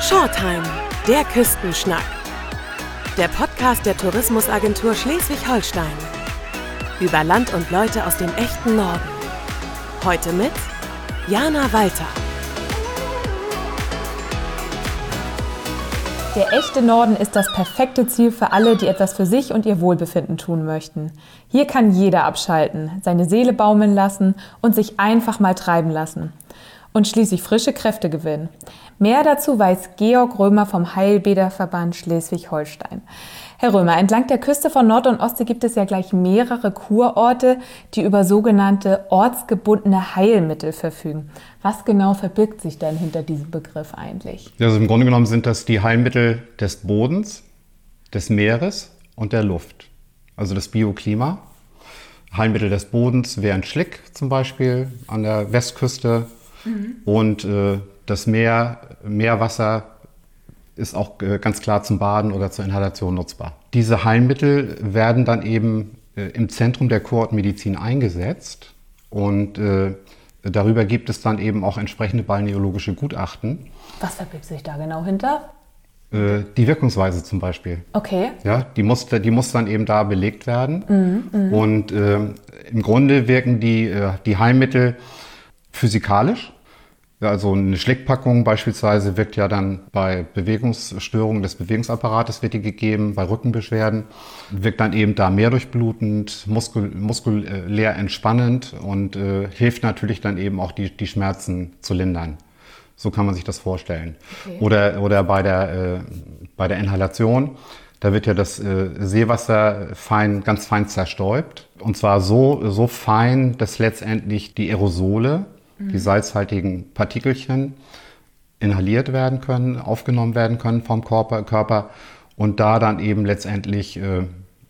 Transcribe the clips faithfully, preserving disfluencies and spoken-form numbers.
Shortime, der Küstenschnack. Der Podcast der Tourismusagentur Schleswig-Holstein. Über Land und Leute aus dem echten Norden. Heute mit Jana Walter. Der echte Norden ist das perfekte Ziel für alle, die etwas für sich und ihr Wohlbefinden tun möchten. Hier kann jeder abschalten, seine Seele baumeln lassen und sich einfach mal treiben lassen. Und schließlich frische Kräfte gewinnen. Mehr dazu weiß Georg Römer vom Heilbäderverband Schleswig-Holstein. Herr Römer, entlang der Küste von Nord- und Ostsee gibt es ja gleich mehrere Kurorte, die über sogenannte ortsgebundene Heilmittel verfügen. Was genau verbirgt sich denn hinter diesem Begriff eigentlich? Also im Grunde genommen sind das die Heilmittel des Bodens, des Meeres und der Luft. Also das Bioklima. Heilmittel des Bodens wären Schlick zum Beispiel an der Westküste. Mhm. Und äh, das Meer, Meerwasser ist auch äh, ganz klar zum Baden oder zur Inhalation nutzbar. Diese Heilmittel werden dann eben äh, im Zentrum der Kurortmedizin eingesetzt und äh, darüber gibt es dann eben auch entsprechende balneologische Gutachten. Was verbirgt sich da genau hinter? Äh, die Wirkungsweise zum Beispiel. Okay. Ja, die muss, die muss dann eben da belegt werden. Mhm, mh. Und äh, im Grunde wirken die, äh, die Heilmittel physikalisch. Also eine Schlickpackung beispielsweise wirkt ja dann bei Bewegungsstörungen des Bewegungsapparates wird die gegeben, bei Rückenbeschwerden, wirkt dann eben da mehr durchblutend, muskul muskulär entspannend und äh, hilft natürlich dann eben auch die, die Schmerzen zu lindern. So kann man sich das vorstellen. Okay. Oder, oder bei der, äh, bei der Inhalation, da wird ja das äh, Seewasser fein, ganz fein zerstäubt. Und zwar so, so fein, dass letztendlich die Aerosole, die salzhaltigen Partikelchen inhaliert werden können, aufgenommen werden können vom Körper, Körper und da dann eben letztendlich äh,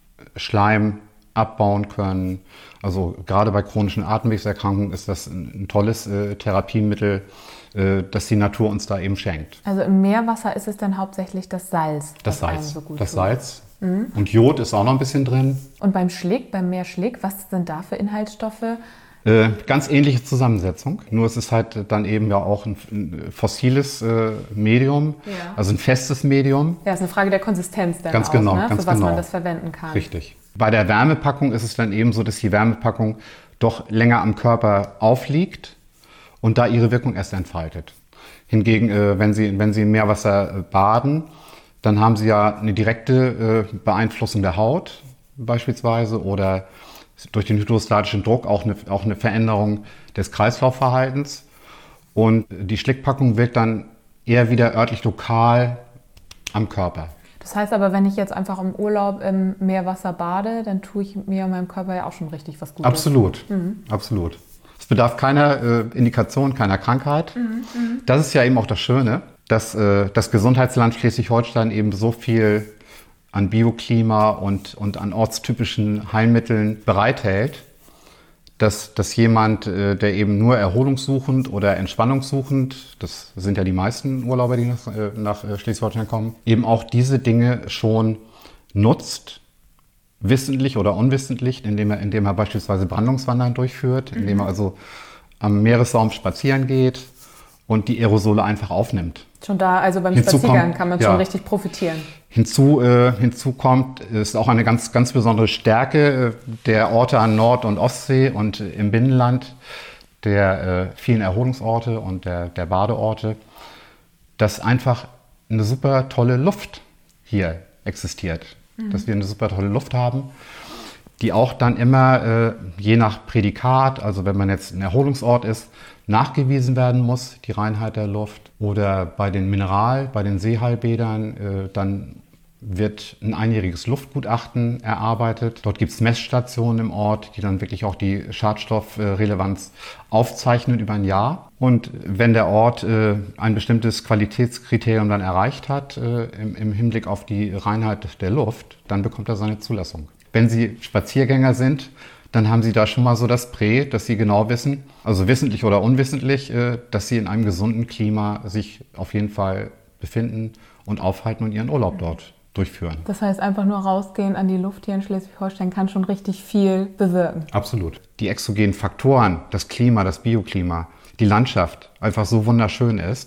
Schleim abbauen können. Also gerade bei chronischen Atemwegserkrankungen ist das ein, ein tolles äh, Therapiemittel, äh, das die Natur uns da eben schenkt. Also im Meerwasser ist es dann hauptsächlich das Salz, das was Salz, einem so gut das tut. Salz. Mhm. Und Jod ist auch noch ein bisschen drin. Und beim Schlick, beim Meerschlick, was sind da für Inhaltsstoffe? Äh, ganz ähnliche Zusammensetzung, nur es ist halt dann eben ja auch ein, ein fossiles äh, Medium, ja. Also ein festes Medium. Ja, ist eine Frage der Konsistenz dann ganz auch, genau, ne? ganz für was genau. man das verwenden kann. Richtig. Bei der Wärmepackung ist es dann eben so, dass die Wärmepackung doch länger am Körper aufliegt und da ihre Wirkung erst entfaltet. Hingegen, äh, wenn Sie, wenn Sie im Meerwasser äh, baden, dann haben Sie ja eine direkte äh, Beeinflussung der Haut beispielsweise oder durch den hydrostatischen Druck auch eine, auch eine Veränderung des Kreislaufverhaltens. Und die Schlickpackung wirkt dann eher wieder örtlich lokal am Körper. Das heißt aber, wenn ich jetzt einfach im Urlaub im Meerwasser bade, dann tue ich mir und meinem Körper ja auch schon richtig was Gutes. Absolut, mhm. absolut. Es bedarf keiner äh, Indikation, keiner Krankheit. Mhm, das ist ja eben auch das Schöne, dass äh, das Gesundheitsland Schleswig-Holstein eben so viel an Bioklima und, und an ortstypischen Heilmitteln bereithält, dass, dass jemand, äh, der eben nur erholungssuchend oder entspannungssuchend, das sind ja die meisten Urlauber, die nach, äh, nach Schleswig-Holstein kommen, eben auch diese Dinge schon nutzt, wissentlich oder unwissentlich, indem er, indem er beispielsweise Brandungswandern durchführt, mhm. indem er also am Meeressaum spazieren geht und die Aerosole einfach aufnimmt. Schon da, also beim Hinzu Spaziergang kommt, kann man ja. schon richtig profitieren. Hinzu, äh, hinzu kommt, ist auch eine ganz, ganz besondere Stärke äh, der Orte an Nord- und Ostsee und äh, im Binnenland, der äh, vielen Erholungsorte und der, der Badeorte, dass einfach eine super tolle Luft hier existiert. Mhm. Dass wir eine super tolle Luft haben, die auch dann immer, äh, je nach Prädikat, also wenn man jetzt ein Erholungsort ist, nachgewiesen werden muss, die Reinheit der Luft. Oder bei den Mineral-, bei den Seeheilbädern, äh, dann wird ein einjähriges Luftgutachten erarbeitet. Dort gibt es Messstationen im Ort, die dann wirklich auch die Schadstoffrelevanz aufzeichnen über ein Jahr. Und wenn der Ort äh, ein bestimmtes Qualitätskriterium dann erreicht hat, äh, im, im Hinblick auf die Reinheit der Luft, dann bekommt er seine Zulassung. Wenn Sie Spaziergänger sind, dann haben Sie da schon mal so das Prä, dass Sie genau wissen, also wissentlich oder unwissentlich, äh, dass Sie in einem gesunden Klima sich auf jeden Fall befinden und aufhalten und Ihren Urlaub dort durchführen. Das heißt, einfach nur rausgehen an die Luft hier in Schleswig-Holstein kann schon richtig viel bewirken. Absolut. Die exogenen Faktoren, das Klima, das Bioklima, die Landschaft einfach so wunderschön ist,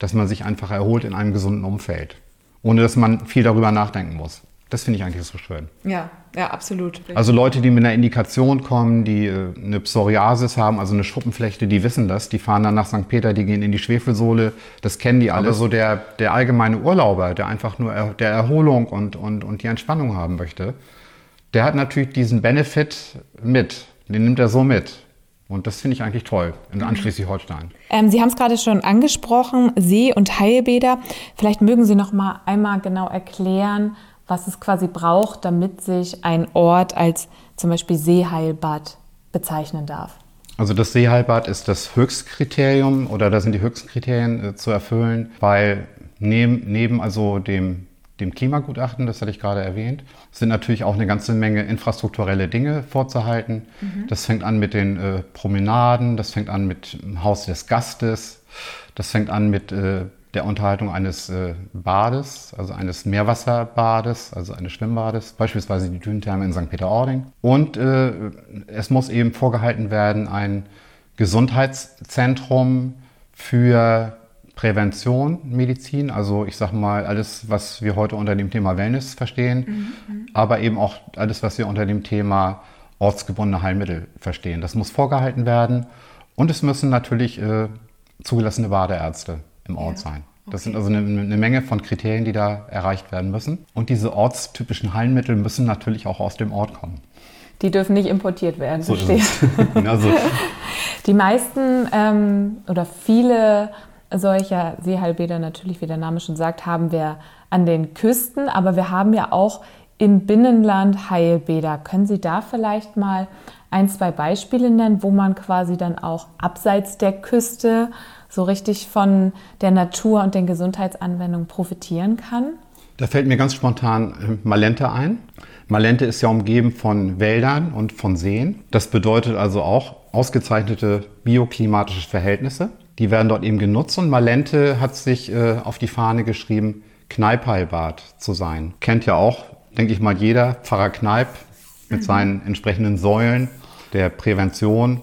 dass man sich einfach erholt in einem gesunden Umfeld, ohne dass man viel darüber nachdenken muss. Das finde ich eigentlich so schön. Ja, ja, absolut. Also Leute, die mit einer Indikation kommen, die äh, eine Psoriasis haben, also eine Schuppenflechte, die wissen das, die fahren dann nach Sankt Peter, die gehen in die Schwefelsohle, das kennen die alle. Aber so der, der allgemeine Urlauber, der einfach nur er, der Erholung und, und, und die Entspannung haben möchte, der hat natürlich diesen Benefit mit, den nimmt er so mit. Und das finde ich eigentlich toll, in Schleswig-Holstein. Ähm, Sie haben es gerade schon angesprochen, See- und Heilbäder. Vielleicht mögen Sie noch mal einmal genau erklären, was es quasi braucht, damit sich ein Ort als zum Beispiel Seeheilbad bezeichnen darf. Also das Seeheilbad ist das Höchstkriterium oder da sind die höchsten Kriterien äh, zu erfüllen, weil neben, neben also dem, dem Klimagutachten, das hatte ich gerade erwähnt, sind natürlich auch eine ganze Menge infrastrukturelle Dinge vorzuhalten. Mhm. Das fängt an mit den äh, Promenaden, das fängt an mit dem Haus des Gastes, das fängt an mit äh, der Unterhaltung eines äh, Bades, also eines Meerwasserbades, also eines Schwimmbades, beispielsweise die Dünentherme in Sankt Peter-Ording. Und äh, es muss eben vorgehalten werden ein Gesundheitszentrum für Prävention, Medizin, also ich sage mal alles, was wir heute unter dem Thema Wellness verstehen, mhm. aber eben auch alles, was wir unter dem Thema ortsgebundene Heilmittel verstehen. Das muss vorgehalten werden und es müssen natürlich äh, zugelassene Badeärzte im Ort ja. sein. Das okay. sind also eine, eine Menge von Kriterien, die da erreicht werden müssen. Und diese ortstypischen Heilmittel müssen natürlich auch aus dem Ort kommen. Die dürfen nicht importiert werden, so verstehe. also. Die meisten ähm, oder viele solcher Seeheilbäder, natürlich, wie der Name schon sagt, haben wir an den Küsten, aber wir haben ja auch im Binnenland Heilbäder. Können Sie da vielleicht mal ein, zwei Beispiele nennen, wo man quasi dann auch abseits der Küste so richtig von der Natur und den Gesundheitsanwendungen profitieren kann? Da fällt mir ganz spontan Malente ein. Malente ist ja umgeben von Wäldern und von Seen. Das bedeutet also auch ausgezeichnete bioklimatische Verhältnisse. Die werden dort eben genutzt und Malente hat sich äh, auf die Fahne geschrieben, Kneippheilbad zu sein. Kennt ja auch, denke ich mal, jeder Pfarrer Kneipp mit mhm. seinen entsprechenden Säulen der Prävention,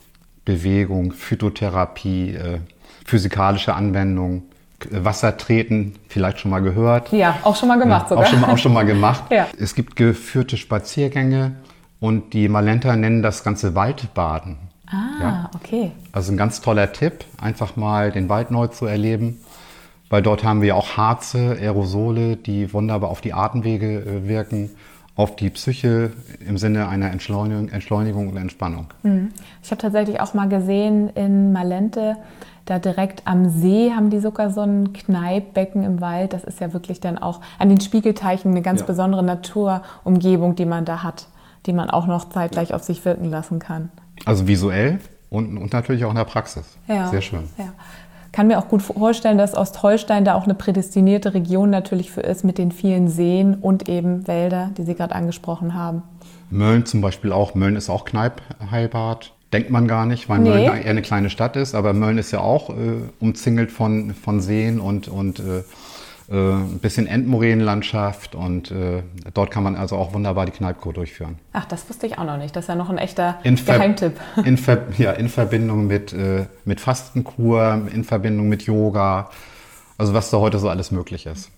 Bewegung, Phytotherapie, äh, physikalische Anwendung, Wassertreten, vielleicht schon mal gehört. Ja, auch schon mal gemacht ja, sogar. Auch schon, auch schon mal gemacht. Ja. Es gibt geführte Spaziergänge und die Malenter nennen das Ganze Waldbaden. Ah, ja. Okay. Also ein ganz toller Tipp, einfach mal den Wald neu zu erleben, weil dort haben wir auch Harze, Aerosole, die wunderbar auf die Atemwege äh, wirken, auf die Psyche im Sinne einer Entschleunigung, Entschleunigung und Entspannung. Ich habe tatsächlich auch mal gesehen in Malente, da direkt am See haben die sogar so ein Kneippbecken im Wald. Das ist ja wirklich dann auch an den Spiegelteichen eine ganz ja. besondere Naturumgebung, die man da hat, die man auch noch zeitgleich auf sich wirken lassen kann. Also visuell und, und natürlich auch in der Praxis. Ja. Sehr schön. Ja. Kann mir auch gut vorstellen, dass Ostholstein da auch eine prädestinierte Region natürlich für ist mit den vielen Seen und eben Wälder, die Sie gerade angesprochen haben. Mölln zum Beispiel auch. Mölln ist auch Kneippheilbad. Denkt man gar nicht, weil nee. Mölln eher eine kleine Stadt ist. Aber Mölln ist ja auch äh, umzingelt von, von Seen und, und äh, äh, ein bisschen Endmoränenlandschaft. Und äh, dort kann man also auch wunderbar die Kneippkur durchführen. Ach, das wusste ich auch noch nicht. Das ist ja noch ein echter in Ver- Geheimtipp. In, Ver- ja, in Verbindung mit, äh, mit Fastenkur, in Verbindung mit Yoga. Also was da heute so alles möglich ist.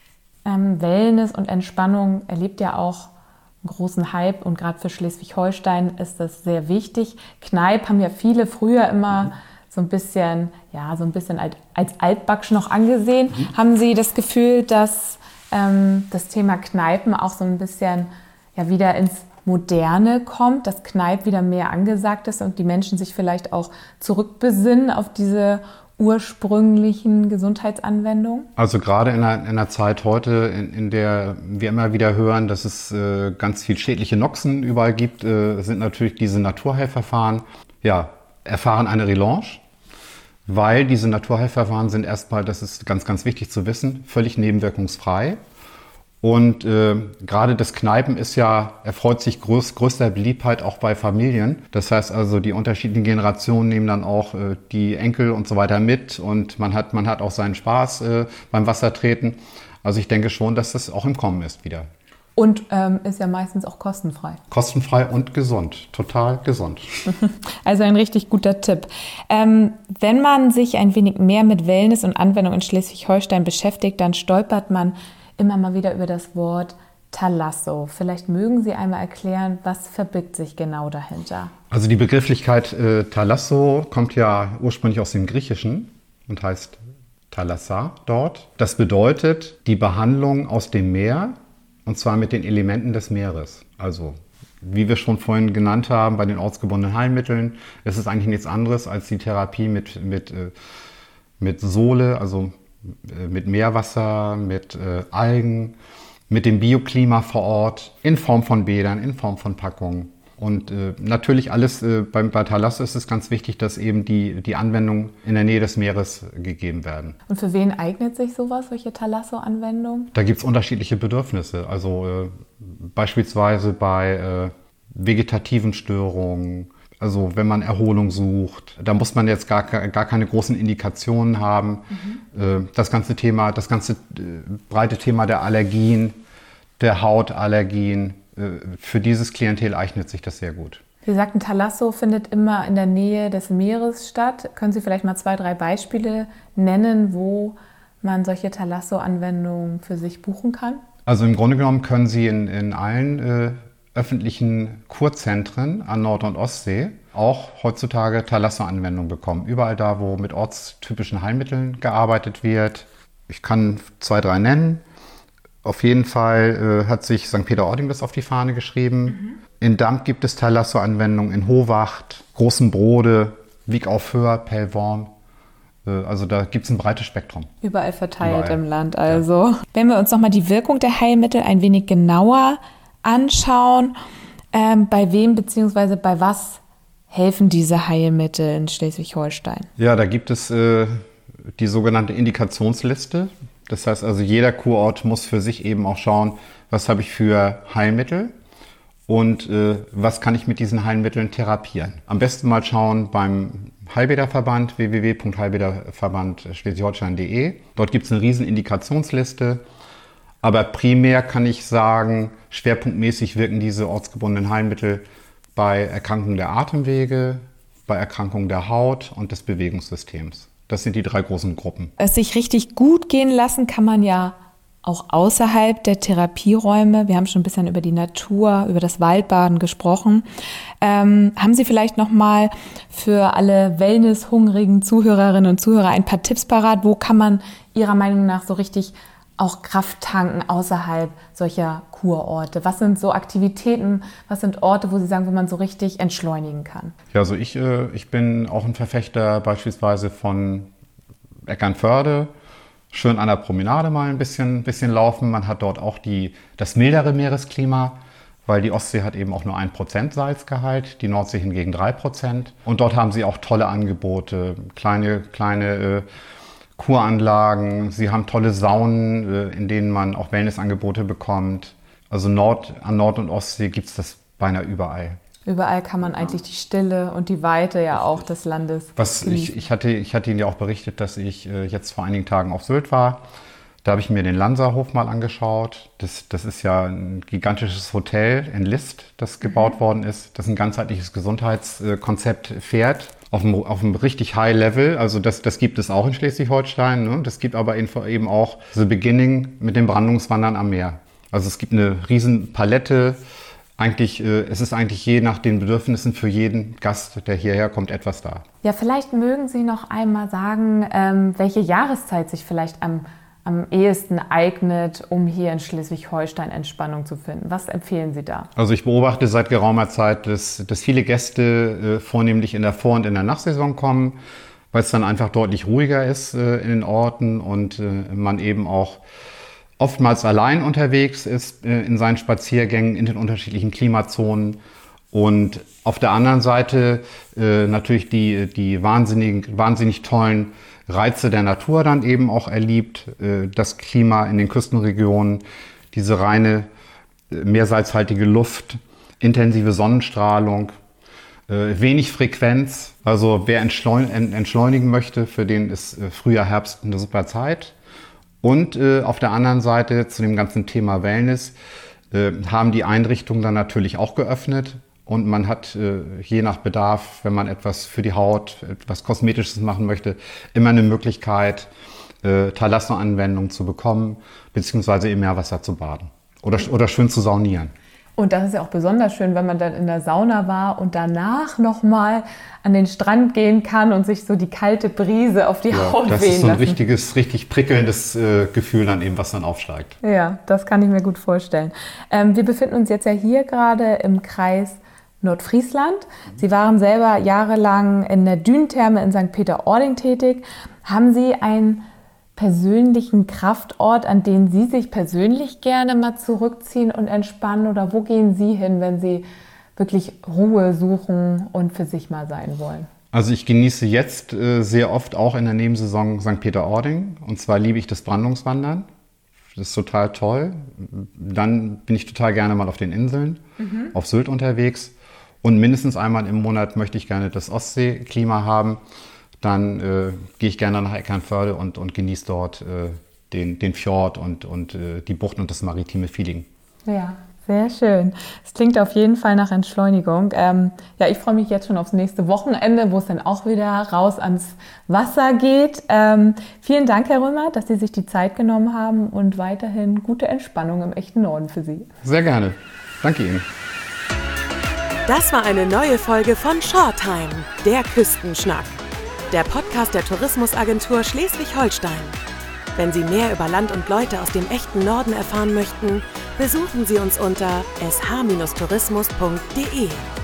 Ähm, Wellness und Entspannung erlebt ja auch einen großen Hype und gerade für Schleswig-Holstein ist das sehr wichtig. Kneipp haben ja viele früher immer mhm. so ein bisschen, ja, so ein bisschen als, als altbacksch noch angesehen. Mhm. Haben Sie das Gefühl, dass ähm, das Thema Kneipen auch so ein bisschen ja, wieder ins Moderne kommt, dass Kneipp wieder mehr angesagt ist und die Menschen sich vielleicht auch zurückbesinnen auf diese ursprünglichen Gesundheitsanwendungen? Also gerade in einer, in einer Zeit heute, in, in der wir immer wieder hören, dass es äh, ganz viel schädliche Noxen überall gibt, äh, sind natürlich diese Naturheilverfahren, ja, erfahren eine Relaunche, weil diese Naturheilverfahren sind erstmal, das ist ganz, ganz wichtig zu wissen, völlig nebenwirkungsfrei. Und äh, gerade das Kneipen ist ja, erfreut sich größ, größter Beliebtheit auch bei Familien. Das heißt also, die unterschiedlichen Generationen nehmen dann auch äh, die Enkel und so weiter mit und man hat, man hat auch seinen Spaß äh, beim Wassertreten. Also ich denke schon, dass das auch im Kommen ist wieder. Und ähm, ist ja meistens auch kostenfrei. Kostenfrei und gesund, total gesund. Also ein richtig guter Tipp. Ähm, wenn man sich ein wenig mehr mit Wellness und Anwendung in Schleswig-Holstein beschäftigt, dann stolpert man immer mal wieder über das Wort Thalasso. Vielleicht mögen Sie einmal erklären, was verbirgt sich genau dahinter? Also die Begrifflichkeit äh, Thalasso kommt ja ursprünglich aus dem Griechischen und heißt Thalassa dort. Das bedeutet die Behandlung aus dem Meer, und zwar mit den Elementen des Meeres. Also, wie wir schon vorhin genannt haben, bei den ortsgebundenen Heilmitteln, ist es eigentlich nichts anderes als die Therapie mit, mit, mit Sole, also mit Meerwasser, mit Algen, mit dem Bioklima vor Ort, in Form von Bädern, in Form von Packungen. Und äh, natürlich alles, äh, beim, bei Thalasso ist es ganz wichtig, dass eben die, die Anwendungen in der Nähe des Meeres gegeben werden. Und für wen eignet sich sowas, solche Thalasso-Anwendungen? Da gibt es unterschiedliche Bedürfnisse. Also äh, beispielsweise bei äh, vegetativen Störungen, also wenn man Erholung sucht, da muss man jetzt gar, gar keine großen Indikationen haben. Mhm. Äh, das ganze Thema, das ganze äh, breite Thema der Allergien, der Hautallergien, für dieses Klientel eignet sich das sehr gut. Sie sagten, Thalasso findet immer in der Nähe des Meeres statt. Können Sie vielleicht mal zwei, drei Beispiele nennen, wo man solche Thalasso-Anwendungen für sich buchen kann? Also im Grunde genommen können Sie in, in allen äh, öffentlichen Kurzentren an Nord- und Ostsee auch heutzutage Thalasso-Anwendungen bekommen. Überall da, wo mit ortstypischen Heilmitteln gearbeitet wird. Ich kann zwei, drei nennen. Auf jeden Fall äh, hat sich Sankt Peter-Ording das auf die Fahne geschrieben. Mhm. In Damp gibt es Thalasso-Anwendungen, in Howacht, Großen Brode, Wieg auf Höher, Pellworm. Äh, also da gibt es ein breites Spektrum. Überall verteilt Überall. Im Land also. Ja. Wenn wir uns nochmal die Wirkung der Heilmittel ein wenig genauer anschauen, ähm, bei wem bzw. bei was helfen diese Heilmittel in Schleswig-Holstein? Ja, da gibt es äh, die sogenannte Indikationsliste. Das heißt also, jeder Kurort muss für sich eben auch schauen, was habe ich für Heilmittel und äh, was kann ich mit diesen Heilmitteln therapieren. Am besten mal schauen beim Heilbäderverband, w w w punkt heilbäderverband schleswig-holstein punkt de. Dort gibt es eine riesen Indikationsliste, aber primär kann ich sagen, schwerpunktmäßig wirken diese ortsgebundenen Heilmittel bei Erkrankungen der Atemwege, bei Erkrankungen der Haut und des Bewegungssystems. Das sind die drei großen Gruppen. Es sich richtig gut gehen lassen kann man ja auch außerhalb der Therapieräume. Wir haben schon ein bisschen über die Natur, über das Waldbaden gesprochen. Ähm, haben Sie vielleicht noch mal für alle wellnesshungrigen Zuhörerinnen und Zuhörer ein paar Tipps parat? Wo kann man Ihrer Meinung nach so richtig auch Kraft tanken außerhalb solcher Kurorte? Was sind so Aktivitäten, was sind Orte, wo Sie sagen, wo man so richtig entschleunigen kann? Ja, also ich, äh, ich bin auch ein Verfechter beispielsweise von Eckernförde. Schön an der Promenade mal ein bisschen, bisschen laufen. Man hat dort auch die, das mildere Meeresklima, weil die Ostsee hat eben auch nur ein Prozent Salzgehalt, die Nordsee hingegen drei Prozent. Und dort haben sie auch tolle Angebote, kleine, kleine äh, Kuranlagen, sie haben tolle Saunen, in denen man auch Wellnessangebote bekommt. Also Nord, an Nord- und Ostsee gibt es das beinahe überall. Überall kann man eigentlich die Stille und die Weite ja auch des Landes Was ich, ich, hatte, ich hatte Ihnen ja auch berichtet, dass ich jetzt vor einigen Tagen auf Sylt war. Da habe ich mir den Lanserhof mal angeschaut. Das, das ist ja ein gigantisches Hotel in List, das gebaut mhm. worden ist, das ein ganzheitliches Gesundheitskonzept fährt. Auf einem, auf einem richtig High Level, also das, das gibt es auch in Schleswig-Holstein. Ne? Das gibt aber eben auch The Beginning mit dem Brandungswandern am Meer. Also es gibt eine riesen Palette. Eigentlich, äh, es ist eigentlich je nach den Bedürfnissen für jeden Gast, der hierher kommt, etwas da. Ja, vielleicht mögen Sie noch einmal sagen, ähm, welche Jahreszeit sich vielleicht am, am ehesten eignet, um hier in Schleswig-Holstein Entspannung zu finden. Was empfehlen Sie da? Also ich beobachte seit geraumer Zeit, dass, dass viele Gäste äh, vornehmlich in der Vor- und in der Nachsaison kommen, weil es dann einfach deutlich ruhiger ist äh, in den Orten und äh, man eben auch oftmals allein unterwegs ist äh, in seinen Spaziergängen in den unterschiedlichen Klimazonen. Und auf der anderen Seite äh, natürlich die, die wahnsinnig, wahnsinnig tollen Reize der Natur dann eben auch erlebt. Äh, das Klima in den Küstenregionen, diese reine, äh, meersalzhaltige Luft, intensive Sonnenstrahlung, äh, wenig Frequenz. Also wer entschleun- entschleunigen möchte, für den ist äh, Frühjahr, Herbst eine super Zeit. Und äh, auf der anderen Seite zu dem ganzen Thema Wellness äh, haben die Einrichtungen dann natürlich auch geöffnet. Und man hat äh, je nach Bedarf, wenn man etwas für die Haut, etwas Kosmetisches machen möchte, immer eine Möglichkeit, äh, Thalasso-Anwendungen zu bekommen, beziehungsweise im Meerwasser zu baden oder, oder schön zu saunieren. Und das ist ja auch besonders schön, wenn man dann in der Sauna war und danach nochmal an den Strand gehen kann und sich so die kalte Brise auf die ja, Haut wehen lassen. Das ist so ein richtiges, richtig prickelndes äh, Gefühl dann eben, was dann aufsteigt. Ja, das kann ich mir gut vorstellen. Ähm, wir befinden uns jetzt ja hier gerade im Kreis Nordfriesland. Sie waren selber jahrelang in der Dünentherme in Sankt Peter-Ording tätig. Haben Sie einen persönlichen Kraftort, an den Sie sich persönlich gerne mal zurückziehen und entspannen? Oder wo gehen Sie hin, wenn Sie wirklich Ruhe suchen und für sich mal sein wollen? Also ich genieße jetzt äh, sehr oft auch in der Nebensaison Sankt Peter-Ording. Und zwar liebe ich das Brandungswandern. Das ist total toll. Dann bin ich total gerne mal auf den Inseln, mhm. auf Sylt unterwegs. Und mindestens einmal im Monat möchte ich gerne das Ostseeklima haben. Dann äh, gehe ich gerne nach Eckernförde und, und genieße dort äh, den, den Fjord und, und äh, die Buchten und das maritime Feeling. Ja, sehr schön. Es klingt auf jeden Fall nach Entschleunigung. Ähm, ja, ich freue mich jetzt schon aufs nächste Wochenende, wo es dann auch wieder raus ans Wasser geht. Ähm, vielen Dank, Herr Römer, dass Sie sich die Zeit genommen haben und weiterhin gute Entspannung im echten Norden für Sie. Sehr gerne. Danke Ihnen. Das war eine neue Folge von Shoretime, der Küstenschnack. Der Podcast der Tourismusagentur Schleswig-Holstein. Wenn Sie mehr über Land und Leute aus dem echten Norden erfahren möchten, besuchen Sie uns unter s h tourismus punkt d e.